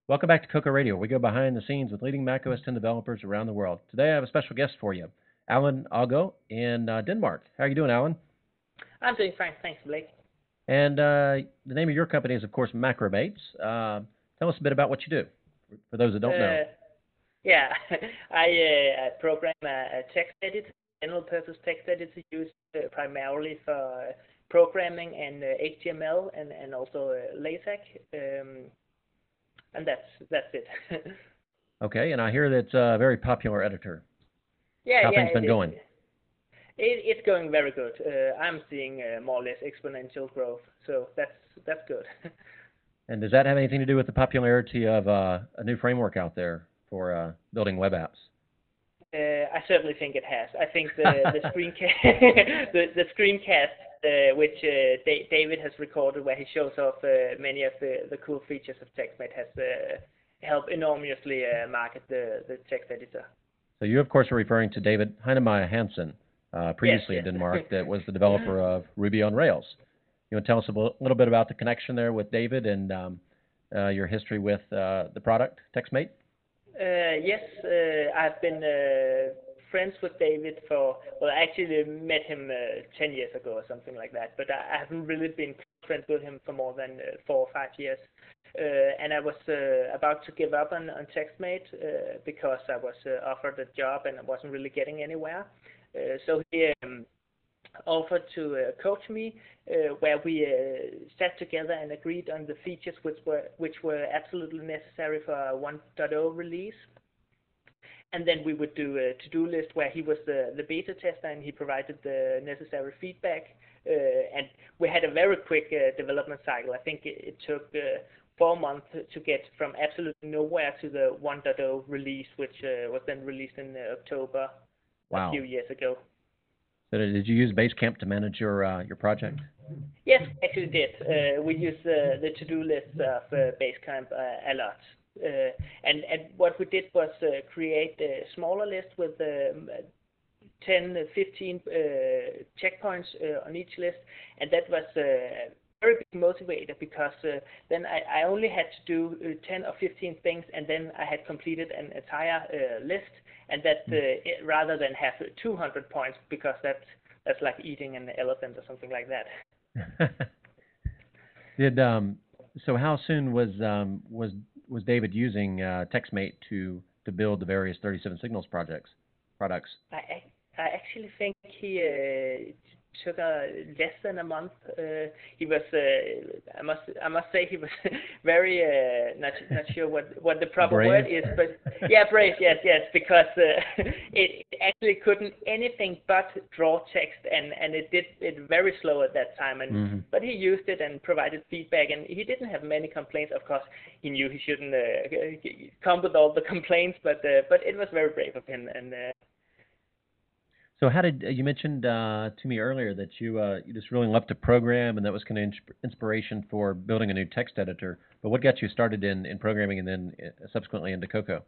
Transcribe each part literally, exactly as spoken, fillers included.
Welcome back to Coco Radio. We go behind the scenes with leading Mac O S ten developers around the world. Today I have a special guest for you, Alan Ago in uh, Denmark. How are you doing, Alan? I'm doing fine, thanks, Blake. And uh, the name of your company is, of course, Macromates. Uh, tell us a bit about what you do, for those that don't know. Uh, yeah, I uh, program a, a text editor, general purpose text editor used uh, primarily for uh, programming and uh, H T M L and, and also uh, LaTeX, um, and that's that's it. Okay, and I hear that it's a very popular editor. yeah, How yeah, things it been is. going? It, it's going very good. Uh, I'm seeing uh, more or less exponential growth, so that's that's good. And does that have anything to do with the popularity of uh, a new framework out there for uh, building web apps? Uh, I certainly think it has. I think the the screencast the the screencast uh, which uh, da- David has recorded, where he shows off uh, many of the, the cool features of TextMate, has uh, helped enormously uh, market the the text editor. So you, of course, are referring to David Heinemeier Hansen, uh, Yes, previously in yes. Denmark, that was the developer of Ruby on Rails. You want to tell us a little bit about the connection there with David and um, uh, your history with uh, the product, TextMate? Uh, yes, uh, I've been uh, friends with David for, well, I actually met him uh, ten years ago or something like that, but I, I haven't really been friends with him for more than uh, four or five years. Uh, and I was uh, about to give up on, on TextMate uh, because I was uh, offered a job and I wasn't really getting anywhere. Uh, so he um, offered to uh, coach me, uh, where we uh, sat together and agreed on the features which were which were absolutely necessary for a one point oh release. And then we would do a to-do list where he was the, the beta tester and he provided the necessary feedback. Uh, and we had a very quick uh, development cycle. I think it, it took uh, four months to get from absolutely nowhere to the one point oh release, which uh, was then released in uh, October a Wow. few years ago. So did you use Basecamp to manage your uh, your project? Yes, actually did. Uh, we use uh, the to-do list of uh, Basecamp uh, a lot. Uh, and, and what we did was uh, create a smaller list with um, ten, fifteen uh, checkpoints uh, on each list, and that was a very big motivator because uh, then I, I only had to do uh, ten or fifteen things, and then I had completed an entire uh, list, and that uh, it, rather than have two hundred points, because that's that's like eating an elephant or something like that. Did um, so? How soon was um, was was David using uh, TextMate to to build the various thirty-seven Signals projects products? I I actually think he uh, took a less than a month. Uh, he was uh, I must I must say he was very uh, not not sure what what the proper Brave. word is, but yeah, brave. Yes, yes, because uh, it, it actually couldn't anything but draw text, and and it did it very slow at that time. And Mm-hmm. but he used it and provided feedback, and he didn't have many complaints. Of course, he knew he shouldn't uh, come with all the complaints, but uh, but it was very brave of him, and uh, So how did you mentioned uh, to me earlier that you uh, you just really loved to program and that was kind of insp- inspiration for building a new text editor. But what got you started in, in programming and then uh, subsequently into Cocoa?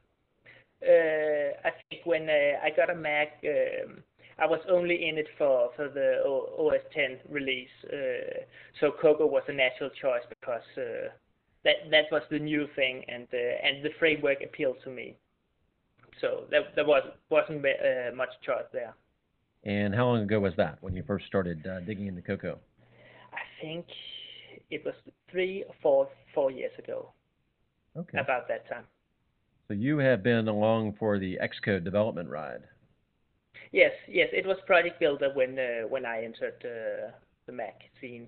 Uh, I think when uh, I got a Mac, um, I was only in it for, for the O S ten release. Uh, so Cocoa was a natural choice because uh, that that was the new thing, and uh, and the framework appealed to me. So there there was wasn't uh, much choice there. And how long ago was that when you first started uh, digging into Cocoa? I think it was three or four four years ago, Okay. about that time. So you have been along for the Xcode development ride. Yes, yes, it was Project Builder when uh, when I entered uh, the Mac scene.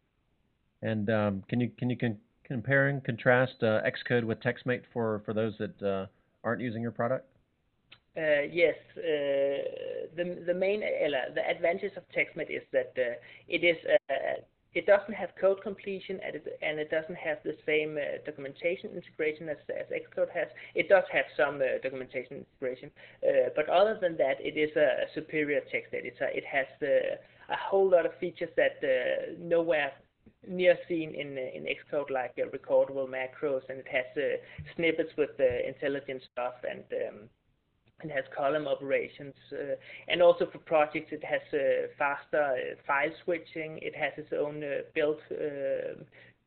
And um, can you can you con- compare and contrast uh, Xcode with TextMate for, for those that uh, aren't using your product? Uh, yes, uh, the the main uh, the advantage of TextMate is that uh, it is uh, it doesn't have code completion and it, and it doesn't have the same uh, documentation integration as, as Xcode has. It does have some uh, documentation integration, uh, but other than that, it is a, a superior text editor. It has uh, a whole lot of features that uh, nowhere near seen in in Xcode, like uh, recordable macros, and it has uh, snippets with uh, intelligent stuff, and um, it has column operations, uh, and also for projects it has uh, faster uh, file switching. It has its own uh, built uh,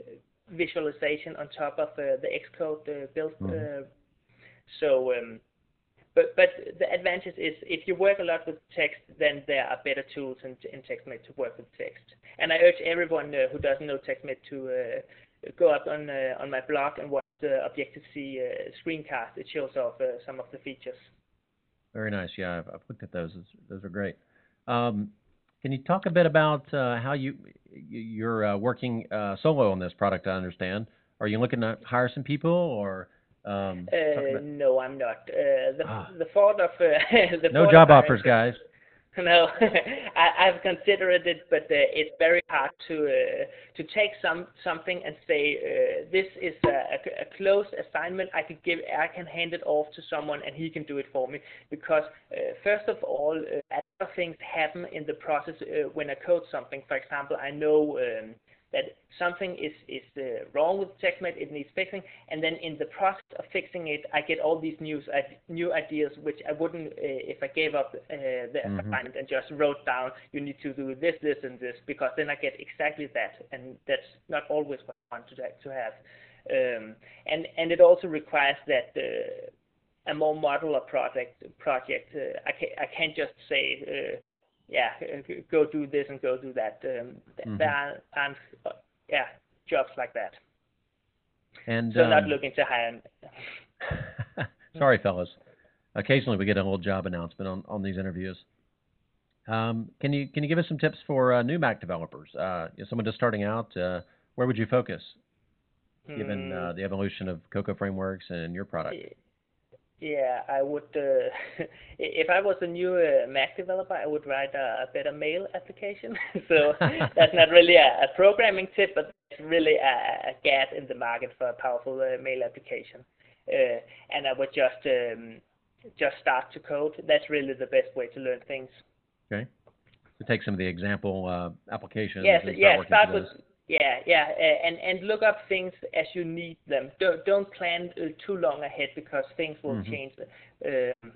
visualization on top of uh, the Xcode uh, build. Mm-hmm. Uh, so, um, but but the advantage is if you work a lot with text, then there are better tools in, in TextMate to work with text. And I urge everyone uh, who doesn't know TextMate to uh, go up on uh, on my blog and watch the Objective-C uh, screencast. It shows off uh, some of the features. Very nice. Yeah, I've, I've looked at those. Those, those are great. Um, can you talk a bit about uh, how you you're uh, working uh, solo on this product? I understand. Are you looking to hire some people, or um, uh, no, I'm not. Uh, the ah. the thought of uh, the no thought job of offers, guys. No, I, I've considered it, but uh, it's very hard to uh, to take some something and say uh, this is a, a, a closed assignment. I could give, I can hand it off to someone and he can do it for me. Because uh, first of all, uh, a lot of things happen in the process uh, when I code something. For example, I know um, that something is is uh, wrong with TextMate, it needs fixing, and then in the process of fixing it, I get all these new uh, new ideas which I wouldn't uh, if I gave up uh, the mm-hmm. assignment and just wrote down you need to do this, this, and this, because then I get exactly that, and that's not always what I want to to have. Um, and and it also requires that uh, a more modular project project. Uh, I can I can't just say. Uh, Yeah, go do this and go do that. Um, mm-hmm. There aren't, aren't uh, yeah, jobs like that. And so um, not looking to hire. Sorry, fellas. Occasionally we get a little job announcement on, on these interviews. Um, can you can you give us some tips for uh, new Mac developers? Uh, you know, someone just starting out, uh, where would you focus, given Hmm. uh, the evolution of Cocoa frameworks and your product? Yeah, I would. Uh, if I was a new uh, Mac developer, I would write a, a better mail application. So that's not really a, a programming tip, but it's really a, a gap in the market for a powerful uh, mail application. Uh, and I would just um, just start to code. That's really the best way to learn things. Okay. So take some of the example uh, applications. Yes. And start Yeah. working Start through with. those. Yeah, yeah, uh, and and look up things as you need them. Don't don't plan uh, too long ahead because things will mm-hmm. change. Um,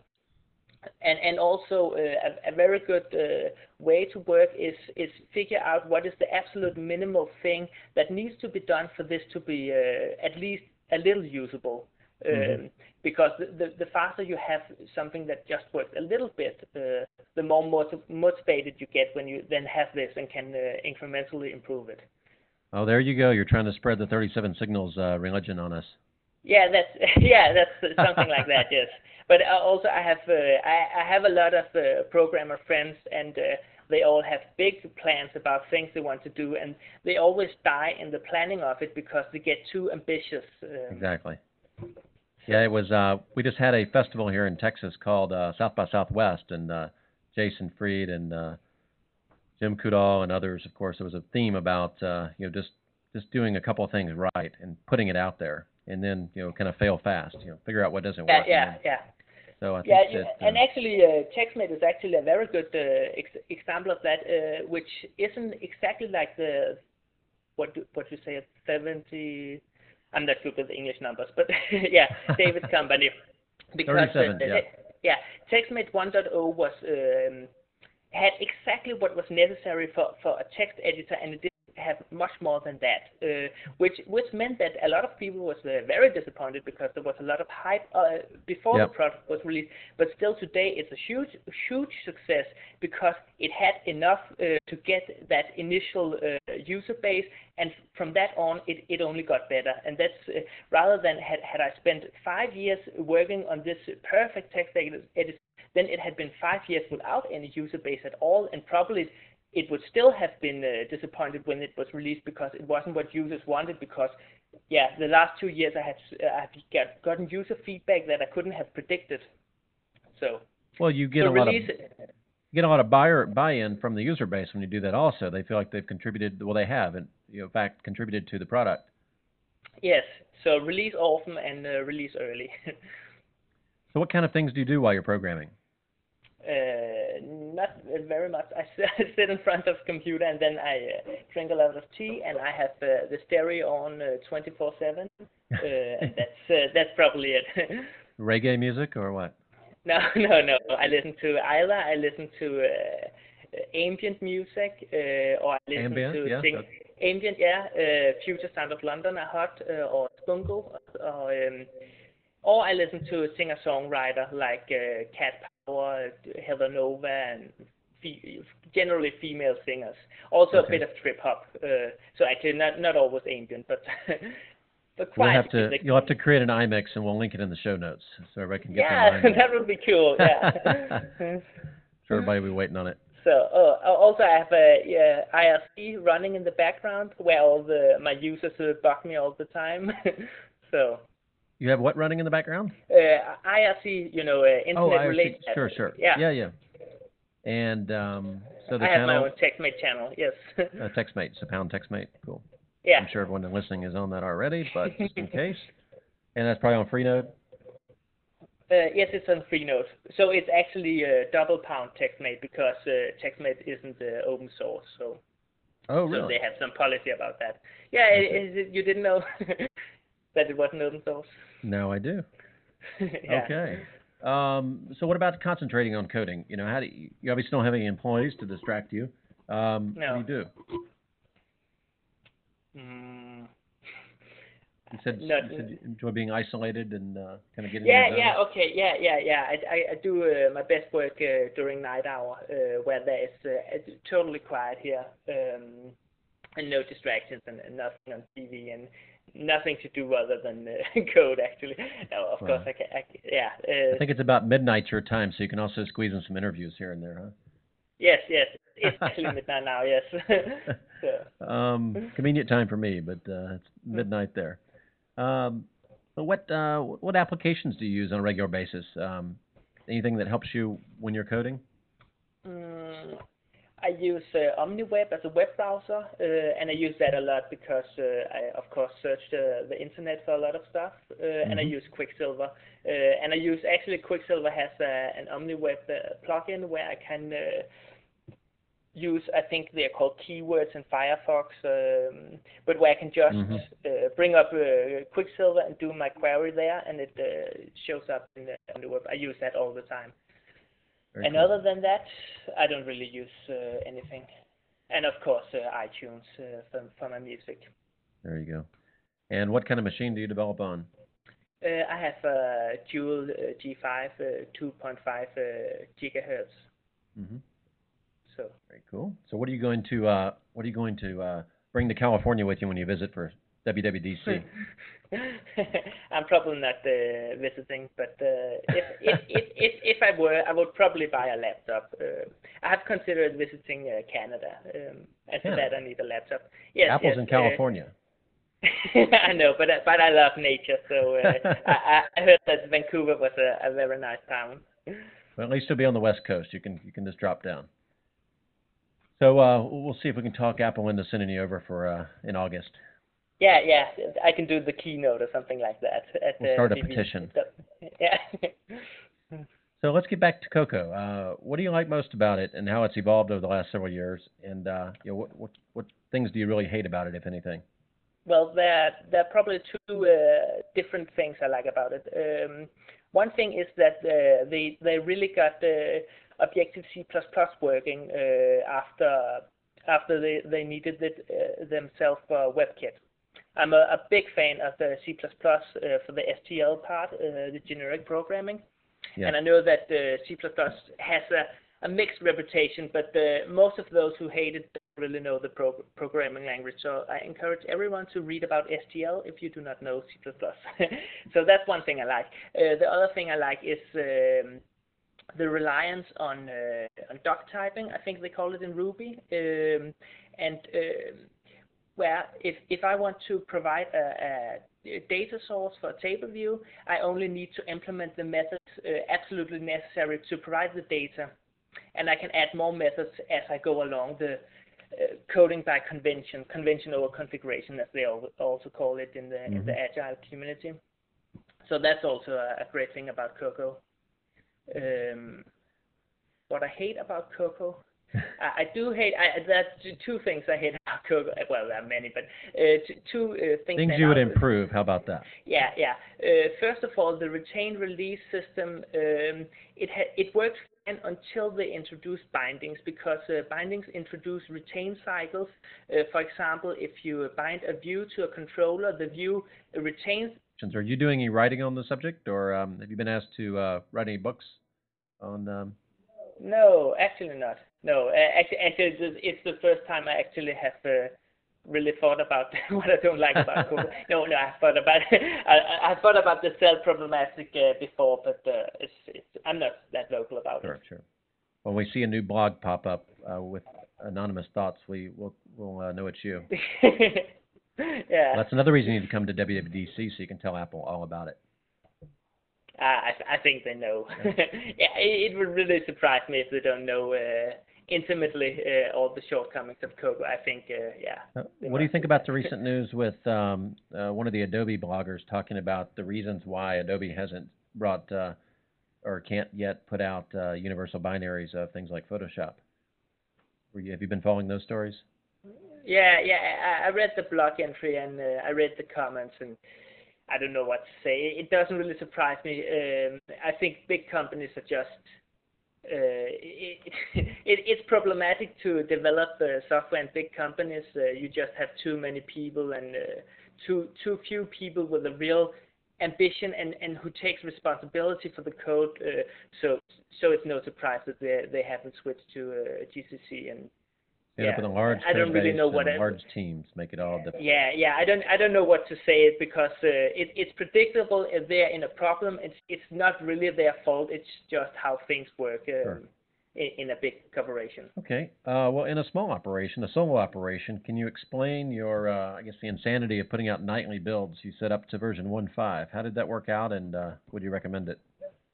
and and also uh, a, a very good uh, way to work is is figure out what is the absolute minimal thing that needs to be done for this to be uh, at least a little usable. Um, mm-hmm. Because the, the the faster you have something that just works a little bit, uh, the more motiv- motivated you get when you then have this and can uh, incrementally improve it. Oh, there you go. You're trying to spread the thirty-seven signals uh, religion on us. Yeah, that's yeah, that's something like that. Yes, but uh, also I have uh, I, I have a lot of uh, programmer friends, and uh, they all have big plans about things they want to do, and they always die in the planning of it because they get too ambitious. Um, exactly. Yeah, it was. Uh, we just had a festival here in Texas called uh, South by Southwest, and uh, Jason Fried and uh, Jim Coudal and others, of course, there was a theme about uh, you know just just doing a couple of things right and putting it out there, and then you know kind of fail fast, you know, figure out what doesn't yeah, work. Yeah, then, yeah. So I yeah, think you, that, and uh, actually, uh, TextMate is actually a very good uh, ex- example of that, uh, which isn't exactly like the what do, what you say at seventy. I'm not good with English numbers, but yeah, David's company. Because thirty-seven, uh, yeah. yeah, TextMate one point oh was um, had exactly what was necessary for, for a text editor, and it didn't have much more than that, uh, which which meant that a lot of people was uh, very disappointed because there was a lot of hype uh, before Yep. the product was released. But still today, it's a huge huge success because it had enough uh, to get that initial uh, user base, and from that on, it, it only got better. And that's uh, rather than had had I spent five years working on this perfect text editor, then it had been five years without any user base at all, and probably it would still have been uh, disappointed when it was released because it wasn't what users wanted. Because, yeah, the last two years I had uh, I've got, gotten user feedback that I couldn't have predicted. So, well, you get so a lot of release, you get a lot of buyer buy-in from the user base when you do that. Also, they feel like they've contributed. Well, they have, and you know, in fact, contributed to the product. Yes. So release often and uh, release early. So, what kind of things do you do while you're programming? Uh, not very much. I sit in front of computer and then I uh, drink a lot of tea, and I have uh, the stereo on twenty-four seven, uh, and that's uh, that's probably it. Reggae music or what? No, no, no. I listen to either I listen to uh, ambient music, uh, or I listen Ambient, to yeah, sing. okay. Ambient, yeah. Uh, Future Sound of London are hot, uh, or Spungle, or um, or I listen to a singer-songwriter like uh, Cat Power, Heather Nova, and fe- generally female singers. Also Okay. a bit of trip hop. Uh, so actually not not always ambient, but but We'll quite have to. music. You'll have to create an iMix, and we'll link it in the show notes so everybody can get Yeah, their mind. that would be cool. Yeah. So everybody will be waiting on it. So uh, also I have a yeah, I R C running in the background where all the my users uh, bug me all the time. So You have what running in the background? uh, I R C, you know, uh, internet Oh, I related. see. Sure, sure. Yeah. Yeah, yeah. And um, so the I have channel, my own TextMate channel. Yes. uh, TextMate, so pound TextMate. Cool. Yeah. I'm sure everyone listening is on that already, but just in case. And that's probably on Freenode. Uh, yes, it's on Freenode. So it's actually a double pound TextMate because uh, TextMate isn't uh, open source. So Oh, so really? they have some policy about that. Yeah, Okay. is it, you didn't know that it wasn't open source? Now I do. Yeah. Okay. Um, so what about concentrating on coding? You know, how do you, you obviously don't have any employees to distract you. Um, No. What do you do? Mm. You said, Not- you said you enjoy being isolated and uh, kind of getting Yeah, in the zone. yeah, okay, yeah, yeah, yeah. I, I, I do uh, my best work uh, during night hour, uh, where there is uh, it's totally quiet here, um, and no distractions, and, and nothing on T V, and nothing to do other than uh, code. Actually, no, of Wow. course I can. I, can- yeah. Uh, I think it's about midnight your time, so you can also squeeze in some interviews here and there, yes, yes. It's actually midnight now. Yes. So. huh? Um, convenient time for me, but uh, it's midnight there. Um, but what uh, what applications do you use on a regular basis? Um, anything that helps you when you're coding? Mm, I use uh, OmniWeb as a web browser, uh, and I use that a lot because uh, I, of course, search uh, the internet for a lot of stuff, uh, and I Mhm. use Quicksilver. Uh, and I use, actually, Quicksilver has uh, an OmniWeb uh, plugin where I can uh, use, I think they're called keywords in Firefox, um, but where I can just Mhm. uh, bring up uh, Quicksilver and do my query there, and it uh, shows up in the, on the web. I use that all the time. Very And cool. other than that, I don't really use uh, anything. And of course, uh, iTunes uh, for, for my music. There you go. And what kind of machine do you develop on? Uh, I have a dual uh, G five, uh, two point five uh, gigahertz. Mhm. So Very cool. So what are you going to uh, what are you going to uh, bring to California with you when you visit for W W D C? I'm probably not uh, visiting, but uh, if, if, if, if, if I were, I would probably buy a laptop. Uh, I have considered visiting uh, Canada, um, and for Canada? that I need a laptop. Yes, Apple's yes, in California. Uh, I know, but but I love nature, so uh, I, I heard that Vancouver was a, a very nice town. Well, at least you'll be on the West Coast. You can you can just drop down. So uh, we'll see if we can talk Apple into sending you over for uh, in August. Yeah, yeah, I can do the keynote or something like that. At We'll the start a T V. petition. Yeah. So let's get back to Coco. Uh, what do you like most about it, and how it's evolved over the last several years? And uh, you know, what, what what things do you really hate about it, if anything? Well, there there are probably two uh, different things I like about it. Um, one thing is that uh, they they really got uh, Objective C plus plus working uh, after after they, they needed it uh, themselves for WebKit. I'm a, a big fan of the C plus plus uh, for the S T L part, uh, the generic programming. Yeah. And I know that uh, C plus plus has a, a mixed reputation, but uh, most of those who hate it don't really know the pro programming language. So I encourage everyone to read about S T L if you do not know C plus plus. So that's one thing I like. Uh, the other thing I like is um, the reliance on uh, on doc typing. I think they call it in Ruby. Um, and um, where if, if I want to provide a, a data source for a table view, I only need to implement the methods uh, absolutely necessary to provide the data. And I can add more methods as I go along, the uh, coding by convention, convention over configuration, as they also call it in the, mm-hmm. in the Agile community. So that's also a, a great thing about Coco. Um, what I hate about Coco, I, I do hate. I, that's two things I hate about Cocoa. Well, there are many, but uh, t- two uh, things. Things that you would are, improve. How about that? Yeah, yeah. Uh, first of all, the retain release system. Um, it ha- it works fine until they introduce bindings, because uh, bindings introduce retain cycles. Uh, for example, if you bind a view to a controller, the view retains. Are you doing any writing on the subject, or um, have you been asked to uh, write any books on? Um... No, actually not. No, uh, actually, actually, it's it's the first time I actually have uh, really thought about what I don't like about Cocoa. No, no, I thought about I, I thought about the cell problematic uh, before, but uh, it's, it's I'm not that vocal about sure, it. Sure, sure. When we see a new blog pop up uh, with anonymous thoughts, we will we'll uh, know it's you. Yeah. Well, that's another reason you need to come to W W D C so you can tell Apple all about it. Uh, I I think they know. Yeah, yeah it, it would really surprise me if they don't know uh, intimately uh, all the shortcomings of Cocoa. I think, uh, yeah. Uh, what do you think about the recent news with um, uh, one of the Adobe bloggers talking about the reasons why Adobe hasn't brought uh, or can't yet put out uh, universal binaries of things like Photoshop? Were you, have you been following those stories? Yeah, yeah. I, I read the blog entry and uh, I read the comments, and I don't know what to say. It doesn't really surprise me. Um, I think big companies are just. Uh, it, it, it's problematic to develop uh, software in big companies. Uh, you just have too many people and uh, too too few people with a real ambition and, and who takes responsibility for the code. Uh, so so it's no surprise that they they haven't switched to uh, G C C and. End up Yeah, with a large I don't code really base know what and I, large teams make it all difficult. Yeah, yeah. I don't, I don't know what to say because uh, it, it's predictable if they're in a problem. It's, it's not really their fault. It's just how things work um, Sure. in, in a big corporation. Okay. Uh, well, in a small operation, a solo operation, can you explain your, uh, I guess, the insanity of putting out nightly builds? You set up to version one point five. How did that work out, and uh, would you recommend it?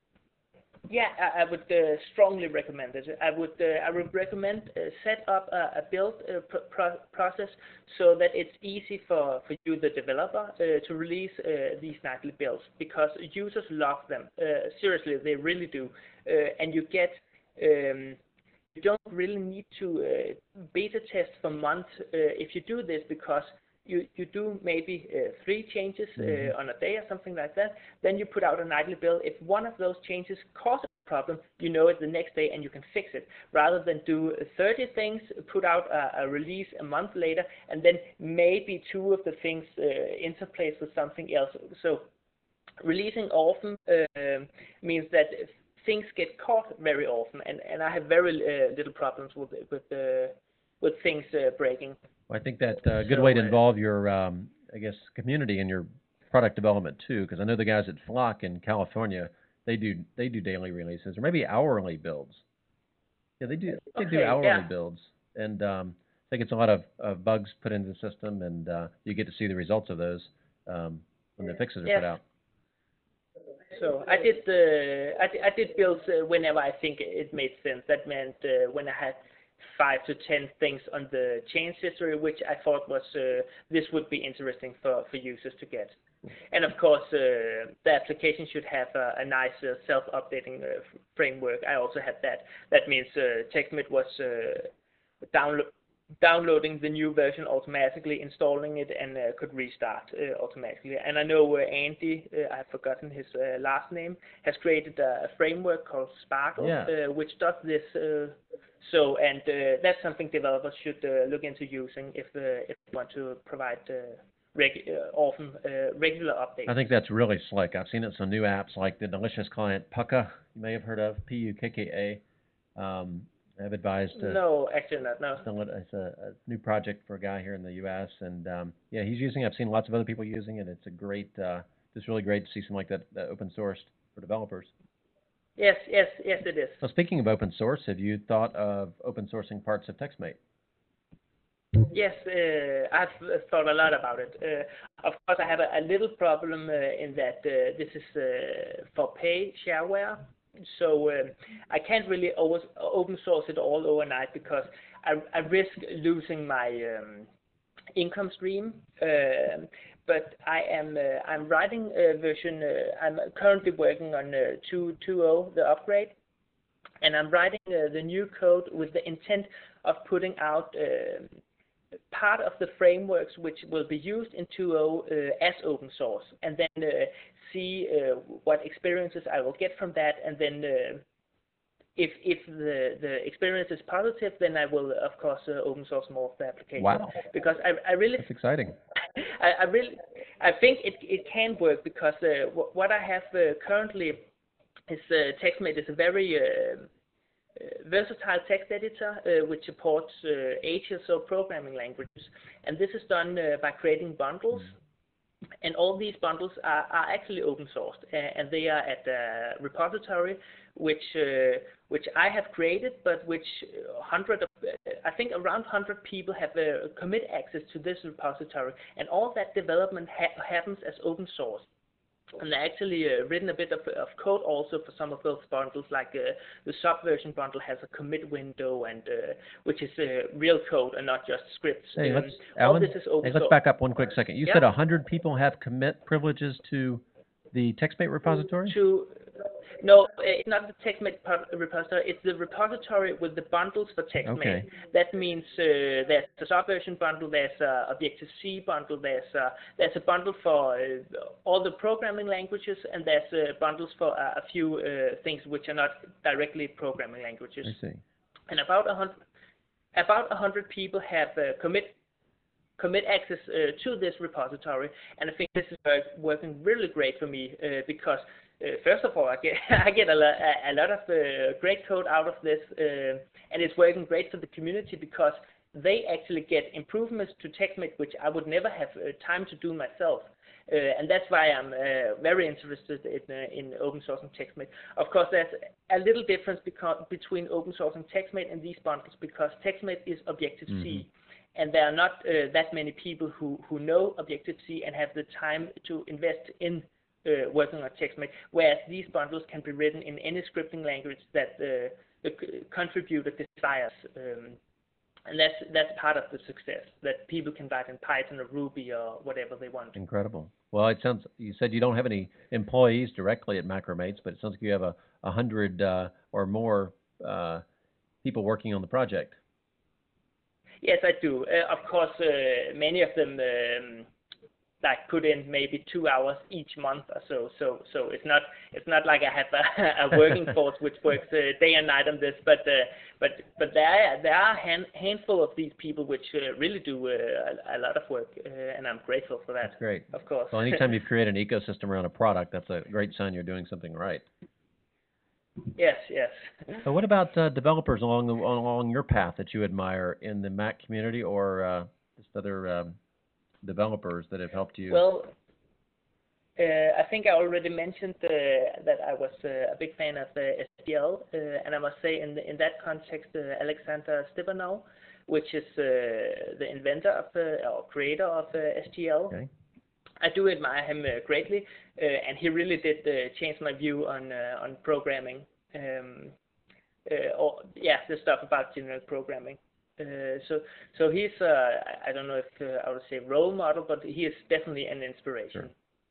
Yeah, I, I would uh, strongly recommend it. I would uh, I would recommend uh, set up a, a build uh, pr- pro- process so that it's easy for, for you, the developer, uh, to release uh, these nightly builds, because users love them. Uh, seriously, they really do. Uh, and you get um, you don't really need to uh, beta test for months uh, if you do this, because you, you do maybe uh, three changes uh, Mhm. on a day or something like that. Then you put out a nightly build. If one of those changes causes a problem, you know it the next day and you can fix it. Rather than do thirty things, put out a, a release a month later, and then maybe two of the things uh, interplace with something else. So releasing often uh, means that things get caught very often, and, and I have very uh, little problems with with uh, with things uh, breaking. Well, I think that's a good So, way to uh, involve your, um, I guess, community in your product development too, because I know the guys at Flock in California, they do they do daily releases or maybe hourly builds. Yeah, they do they do Okay, hourly yeah. builds, and um, I think it's a lot of, of bugs put into the system, and uh, you get to see the results of those um, when the fixes are Yes. put out. So I did uh, I, did, I did builds uh, whenever I think it made sense. That meant uh, when I had five to ten things on the change history, which I thought was uh, this would be interesting for, for users to get. And of course, uh, the application should have a, a nice uh, self-updating uh, f- framework. I also had that. That means uh, TextMate was uh, download downloading the new version automatically, installing it, and uh, could restart uh, automatically. And I know uh, Andy, uh, I've forgotten his uh, last name, has created a, a framework called Sparkle, Yeah. uh, which does this. Uh, so, and uh, that's something developers should uh, look into using if uh, if they want to provide uh, reg- uh, often uh, regular updates. I think that's really slick. I've seen it in some new apps like the delicious client Pukka, you may have heard of, P U K K A. Um, I've advised to No, actually not. No. still it's a, a new project for a guy here in the U S and um, yeah, he's using it. I've seen lots of other people using it. It's a great, uh, just really great to see something like that, that open sourced for developers. Yes, yes, yes, it is. So speaking of open source, have you thought of open sourcing parts of TextMate? Yes, uh, I've uh, thought a lot about it. Uh, of course, I have a, a little problem uh, in that uh, this is uh, for pay shareware, so um, I can't really always open source it all overnight because I, I risk losing my um, income stream. Um but I am uh, I'm writing a version. Uh, I'm currently working on uh, two point oh, the upgrade. and I'm writing uh, the new code with the intent of putting out uh, part of the frameworks which will be used in two point oh uh, as open source, and then uh, see uh, what experiences I will get from that, and then uh, if if the the experience is positive, then I will of course uh, open source more of the application. Wow. Because I I really That's exciting. I, I really I think it it can work, because uh, w what I have uh, currently is uh, TextMate is a very uh, uh, versatile text editor uh, which supports uh, eight or so programming languages, and this is done uh, by creating bundles. Mm. And all these bundles are, are actually open sourced, uh, and they are at a repository which uh, which I have created, but which hundred of, uh, I think around one hundred people have uh, commit access to this repository, and all that development ha happens as open source. And I actually uh, written a bit of, of code also for some of those bundles, like uh, the Subversion bundle has a commit window, and uh, which is uh, real code and not just scripts. Hey, um, let's, all Alan, this is open hey, let's source. back up one quick second. You Yeah. said one hundred people have commit privileges to the TextMate repository? To, no, it's not the TextMate repository. It's the repository with the bundles for TextMate. Okay. That means uh, there's the Subversion bundle, there's a Objective-C bundle, there's a, there's a bundle for uh, all the programming languages, and there's uh, bundles for uh, a few uh, things which are not directly programming languages. I see. And about a hundred, about a hundred people have uh, commit commit access uh, to this repository, and I think this is work, working really great for me uh, because uh, first of all I get I get a, lo a lot of uh, great code out of this, uh, and it's working great for the community because they actually get improvements to TextMate which I would never have uh, time to do myself. Uh, and that's why I'm uh, very interested in, uh, in open sourcing TextMate. Of course, there's a little difference between open sourcing TextMate and these bundles, because TextMate is Objective-C. Mm-hmm. And there are not uh, that many people who, who know Objective-C and have the time to invest in uh, working on TextMate, whereas these bundles can be written in any scripting language that uh, the contributor desires. Um, and that's, that's part of the success, that people can write in Python or Ruby or whatever they want. Incredible. Well, it sounds, you said you don't have any employees directly at Macromates, but it sounds like you have a, a hundred uh, or more uh, people working on the project. Yes, I do. Uh, of course, uh, many of them um, like put in maybe two hours each month or so. So, so it's not it's not like I have a, a working force which works uh, day and night on this. But uh, but but there are, there are a hand, handful of these people which uh, really do uh, a, a lot of work, uh, and I'm grateful for that. That's great. Of course. Well, anytime you create an ecosystem around a product, that's a great sign you're doing something right. Yes, yes. So what about uh, developers along the, along your path that you admire in the Mac community, or uh, just other um, developers that have helped you? Well, uh, I think I already mentioned uh, that I was uh, a big fan of uh, S T L, uh, and I must say in the, in that context, uh, Alexander Stepanov, which is uh, the inventor of uh, or creator of uh, S T L. Okay. I do admire him uh, greatly, uh, and he really did uh, change my view on uh, on programming. Um, uh, or yeah, the stuff about general programming. Uh, so so he's uh, I don't know if uh, I would say role model, but he is definitely an inspiration.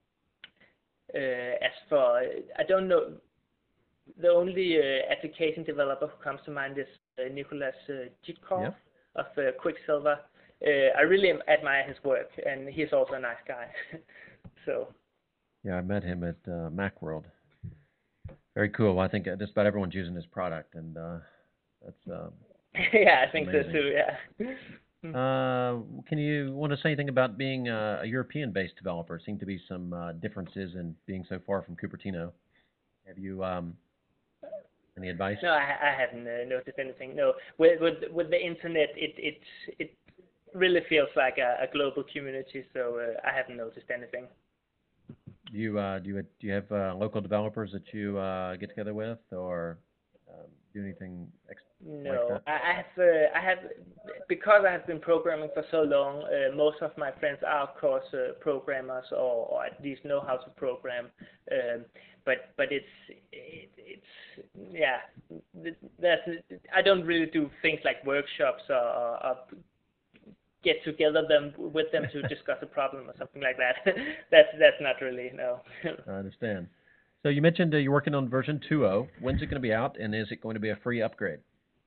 Sure. Uh, as for I don't know, the only uh, application developer who comes to mind is uh, Nicholas uh, Jitkov yep. of uh, Quicksilver. Uh, I really admire his work, and he's also a nice guy. So. Yeah, I met him at uh, Macworld. Very cool. I think just about everyone's using his product, and uh, that's. Uh, yeah, I think amazing. so too. Yeah. uh, can you want to say anything about being a, a European-based developer? Seem to be some uh, differences in being so far from Cupertino. Have you um, any advice? No, I, I haven't uh, noticed anything. No, with with with the internet, it it it. really feels like a, a global community, so uh, I haven't noticed anything. Do you uh, do you do you have uh, local developers that you uh, get together with, or um, do anything ex no, like that? I I have uh, I have because I have been programming for so long. Uh, most of my friends are of course uh, programmers, or, or at least know how to program. Um, but but it's it, it's yeah. That's I don't really do things like workshops or, or, or get together them with them to discuss a problem or something like that. that's that's not really no. I understand. So you mentioned uh, you're working on version two point oh. When's it going to be out, and is it going to be a free upgrade?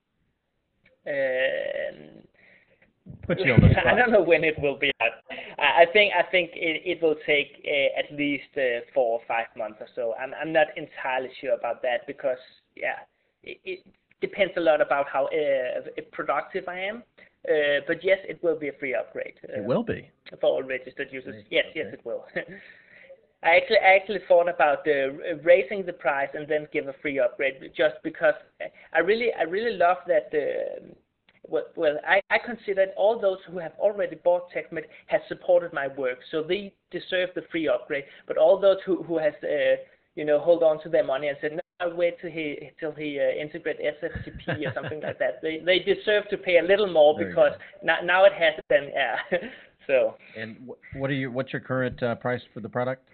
Um, Put you on the spot. I don't know when it will be out. I I think I think it, it will take uh, at least uh, four or five months or so. I'm I'm not entirely sure about that because yeah, it, it depends a lot about how uh, productive I am. Uh, but yes, it will be a free upgrade. Uh, It will be for all registered users. Great. Yes, Okay. yes, it will. I actually I actually thought about uh, raising the price and then give a free upgrade just because I really I really love that. Uh, well, well I, I consider all those who have already bought TextMate has supported my work, so they deserve the free upgrade. But all those who who has uh, you know hold on to their money and said no, I'll wait till he till he uh, integrate S F T P or something like that. They they deserve to pay a little more There you because now now it has then yeah. So. And wh- what are you? What's your current uh, price for the product?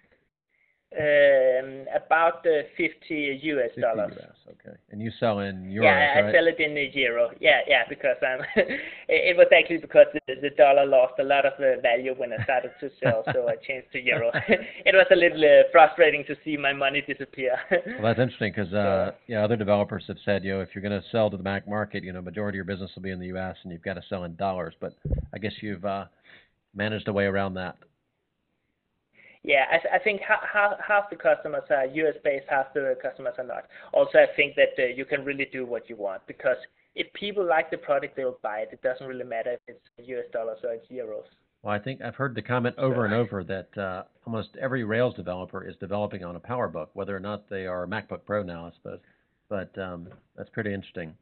Um, about uh, fifty U S dollars. fifty U S, okay. And you sell in euros, Yeah, I right? sell it in the euro. Yeah, yeah, because I'm. it was actually because the, the dollar lost a lot of the value when I started to sell, so I changed to euro. It was a little uh, frustrating to see my money disappear. Well, that's interesting because uh, yeah, other developers have said, you know, if you're going to sell to the Mac market, you know, majority of your business will be in the U S and you've got to sell in dollars. But I guess you've uh, managed a way around that. Yeah, I, th- I think ha- half, half the customers are U S based, half the customers are not. Also, I think that uh, you can really do what you want because if people like the product, they will buy it. It doesn't really matter if it's U S dollars or it's euros. Well, I think I've heard the comment over and over that uh, almost every Rails developer is developing on a PowerBook, whether or not they are a MacBook Pro now, I suppose. But um, that's pretty interesting.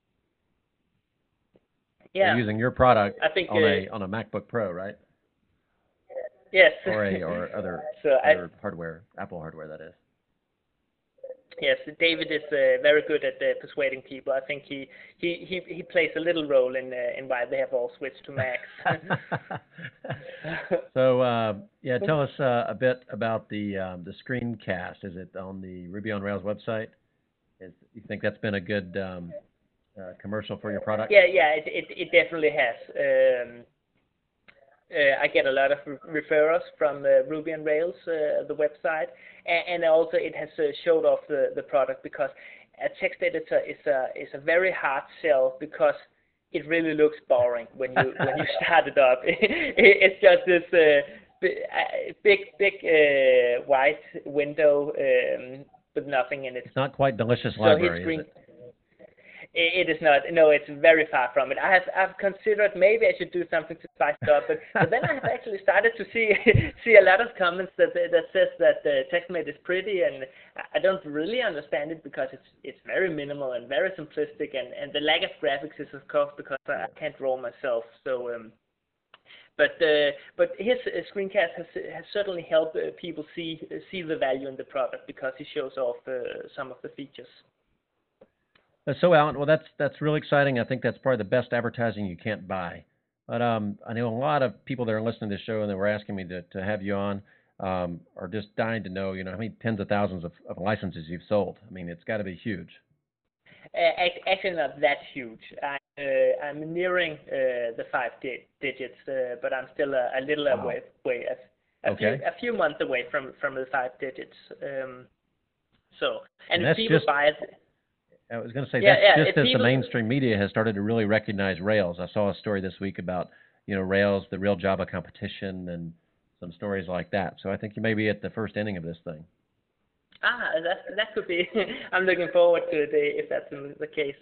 Yeah, They're using your product I think on uh, a on a MacBook Pro, right? yes. Or a or other, so I, other hardware, Apple hardware, that is. Yes, David is uh, very good at uh, persuading people. I think he, he, he, he plays a little role in uh, in why they have all switched to Macs. So uh, yeah, tell us uh, a bit about the um, the screencast. Is it on the Ruby on Rails website? Is, you think that's been a good um, uh, commercial for your product? Yeah, yeah, it it, it definitely has. Um, uh, I get a lot of re- referrals from uh, Ruby on Rails, uh, the website, and, and also it has uh, showed off the, the product because a text editor is a is a very hard sell because it really looks boring when you when you start it up. it, it's just this uh, bi- big big uh, white window um, with nothing in it. It's not quite delicious So library, his screen, is it? it, it is not. No, it's very far from it. I have I've considered maybe I should do something to spice it up, but, but then I have actually started to see see a lot of comments that that says that the TextMate is pretty, and I don't really understand it because it's it's very minimal and very simplistic, and, and the lack of graphics is of course because I can't draw myself. So. Um, But uh, but his uh, screencast has has certainly helped uh, people see uh, see the value in the product because he shows off uh, some of the features. Uh, So, Alan, well, that's that's really exciting. I think that's probably the best advertising you can't buy. But um, I know a lot of people that are listening to the show and they were asking me to, to have you on um, are just dying to know, you know, how many tens of thousands of, of licenses you've sold. I mean, it's got to be huge. Uh, act- actually, not that huge. I, uh, I'm nearing uh, the five di- digits, uh, but I'm still a, a little Wow. away, away a, a Okay. few a few months away from, from the five digits. Um, so, and, And if that's people just- buy it, I was going to say Yeah, that's yeah, just if as the people- mainstream media has started to really recognize Rails. I saw a story this week about, you know, Rails, the real Java competition, and some stories like that. So I think you may be at the first inning of this thing. ah, that that could be. I'm looking forward to it uh, if that's the case.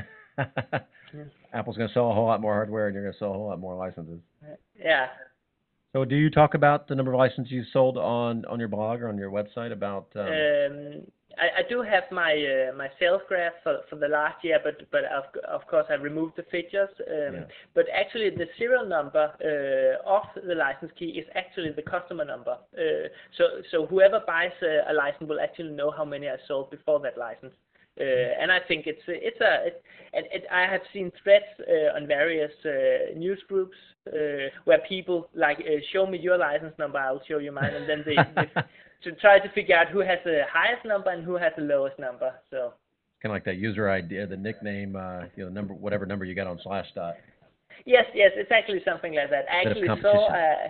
Apple's going to sell a whole lot more hardware, and you're going to sell a whole lot more licenses. Yeah. So, do you talk about the number of licenses you sold on, on your blog or on your website about? Um, Um, I, I do have my uh, my sales graph for, for the last year, but but of, of course I removed the features. Um, Yeah. But actually, the serial number uh, of the license key is actually the customer number. Uh, so so whoever buys a, a license will actually know how many I sold before that license. Uh, and I think it's it's a it, it, it, I have seen threads uh, on various uh, news groups uh, where people like uh, show me your license number, I'll show you mine, and then they, they to try to figure out who has the highest number and who has the lowest number. So kind of like that user I D, the nickname, uh, you know, number, whatever number you got on Slashdot. yes, yes, it's actually something like that. I Bit of actually saw competition. uh,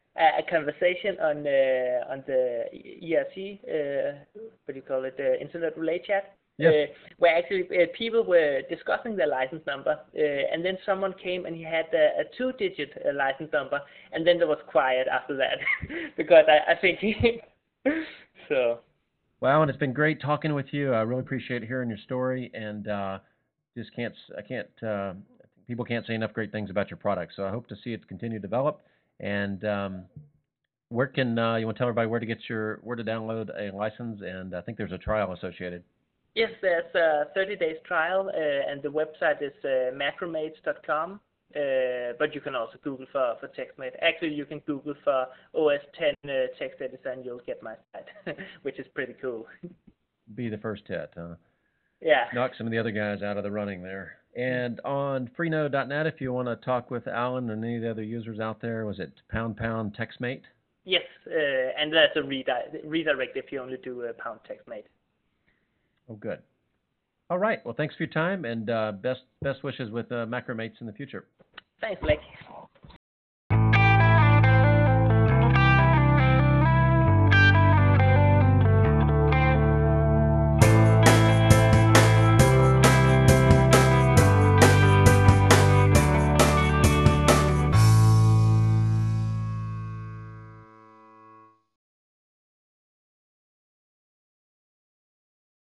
a, a conversation on uh, on the E R C, uh, what do you call it, the Internet Relay Chat, Yes. uh, where actually uh, people were discussing their license number, uh, and then someone came and he had a, a two-digit uh, license number, and then there was quiet after that because I, I think he so. Wow, and it's been great talking with you. I really appreciate hearing your story, and uh, just can't s- I can't uh, people can't say enough great things about your product. So I hope to see it continue to develop. And um, where can uh, you want to tell everybody where to get your where to download a license? And I think there's a trial associated. Yes, there's a thirty days trial, uh, and the website is uh, macromates dot com. Uh, but you can also Google for, for TextMate. Actually, you can Google for O S ten uh, text editor and you'll get my site, which is pretty cool. Be the first hit. Huh? Yeah. Knock some of the other guys out of the running there. And on freenode dot net, if you want to talk with Alan and any of the other users out there, was it pound pound TextMate? Yes, uh, and there's a redi- redirect if you only do a pound TextMate. Oh, good. All right. Well, thanks for your time, and uh, best best wishes with uh, Macromates in the future. Thanks, Blake.